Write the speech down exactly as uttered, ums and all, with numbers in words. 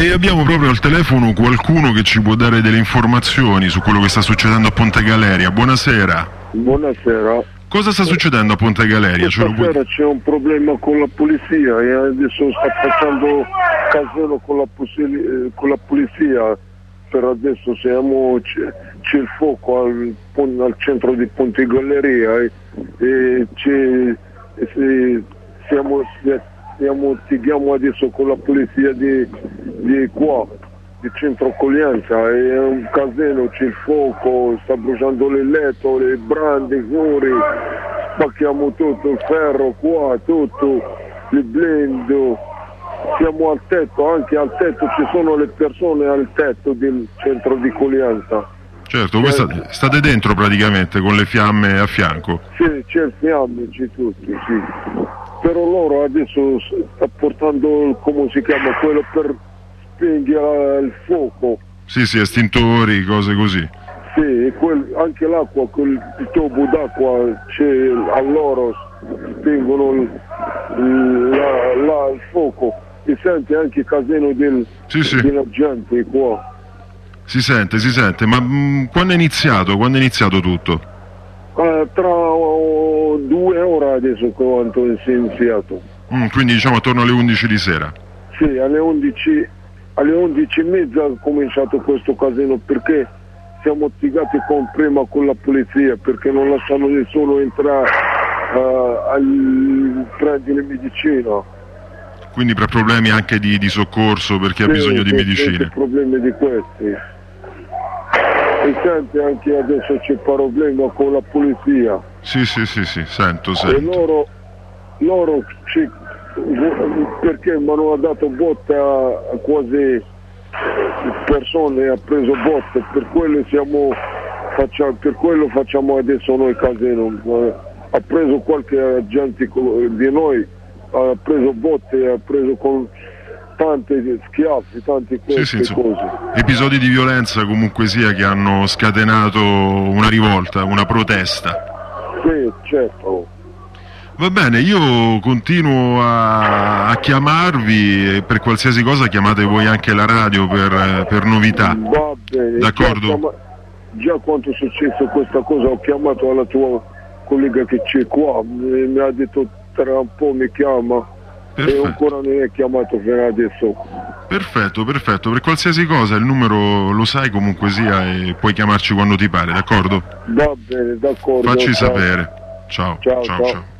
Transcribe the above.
E abbiamo proprio al telefono qualcuno che ci può dare delle informazioni su quello che sta succedendo a Ponte Galeria. Buonasera. Buonasera. Cosa sta succedendo a Ponte Galeria? Questa puoi... sera c'è un problema con la polizia e adesso sta facendo casino con la, pus- con la polizia. Per adesso siamo, c'è, c'è il fuoco al, al centro di Ponte Galeria e, e, c'è, e siamo, siamo, litighiamo adesso con la polizia di, di qua, di centro accoglienza, è un casino, c'è il fuoco, sta bruciando le letto, le brande, i muri, spacchiamo tutto, il ferro qua, tutto, il blendo, siamo al tetto, anche al tetto ci sono le persone al tetto del centro di accoglienza. Certo, voi state, state dentro praticamente con le fiamme a fianco? Sì, c'è il fiamme, c'è tutto, sì. Però loro adesso sta portando, come si chiama, quello per spegnere il fuoco. Sì, sì, estintori, cose così. Sì, e quel, anche l'acqua, quel il tubo d'acqua c'è a loro, spengono il, il, la, la, il fuoco. Si sente anche il casino del, sì, sì. della gente qua. Si sente, si sente, ma mh, quando è iniziato? Quando è iniziato tutto? Uh, tra uh, due ore adesso quanto è iniziato. Mm, quindi diciamo attorno alle undici di sera? Sì, alle undici, alle undici e mezza è cominciato questo casino perché siamo litigati con, prima con la polizia perché non lasciano nessuno entrare uh, a prendere medicina. Quindi per problemi anche di, di soccorso per chi sì, ha bisogno di medicine? Problemi di questi. E senti anche adesso c'è problema con la polizia. Sì, sì, sì, sì, sento, sento. E loro, loro ci, perché mi hanno dato botte a, a quasi persone, ha preso botte, per quello siamo, facciamo, per quello facciamo adesso noi casino. Ha preso qualche agente di noi, ha preso botte, ha preso con tante schiaffi, tante queste sì, sì, cose. Episodi di violenza comunque sia che hanno scatenato una rivolta, una protesta. Sì, certo. Va bene, io continuo a, a chiamarvi e per qualsiasi cosa chiamate voi anche la radio per, per novità. Va bene. D'accordo? Già, chiama, già quando è successo questa cosa ho chiamato alla tua collega che c'è qua, mi, mi ha detto tra un po' mi chiama. Perfetto. E ancora non è chiamato fino adesso. Perfetto, perfetto, per qualsiasi cosa il numero lo sai comunque sia e puoi chiamarci quando ti pare, d'accordo? Va bene, d'accordo. Facci ciao. sapere. Ciao, ciao, ciao. ciao.